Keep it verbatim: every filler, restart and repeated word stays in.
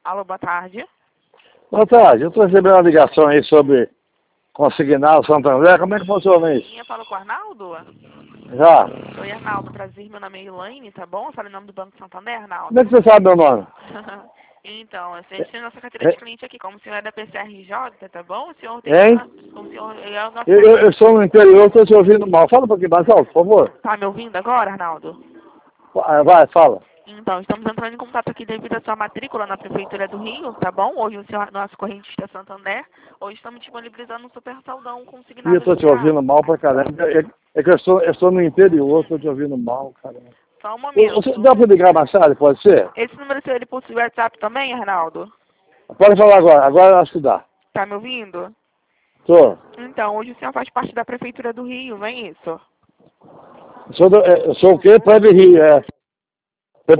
Alô, boa tarde. Boa tarde, eu estou recebendo uma ligação aí sobre consignar o Santander, como é que funciona isso? Eu falo com o Arnaldo? Já. Oi, Arnaldo, prazer, meu nome é Elaine, tá bom? Eu falo em nome do Banco Santander, Arnaldo. Como é que você sabe meu nome? Então, eu sei nossa carteira de cliente aqui, como o senhor é da P C R J, tá bom? O senhor tem... Hein? O senhor é o nosso... Eu, eu, eu sou no interior, estou te ouvindo mal. Fala um pouquinho mais alto, por favor. Tá me ouvindo agora, Arnaldo? Vai, fala. Então, estamos entrando em contato aqui devido à sua matrícula na Prefeitura do Rio, tá bom? Hoje o senhor, nosso correntista Santander, hoje estamos disponibilizando um super saldão E eu consignado estou de te ouvindo graça. mal pra caramba. É, é que eu estou, eu estou no interior, estou te ouvindo mal, caramba. Só um O- Você momento. dá para ligar mais tarde, pode ser? Esse número seu, ele possui WhatsApp também, Arnaldo? Pode falar agora, agora eu acho que dá. Tá me ouvindo? Tô. Então, hoje o senhor faz parte da Prefeitura do Rio, não é isso? Eu sou, do, é, eu sou o quê? Preve Rio, é.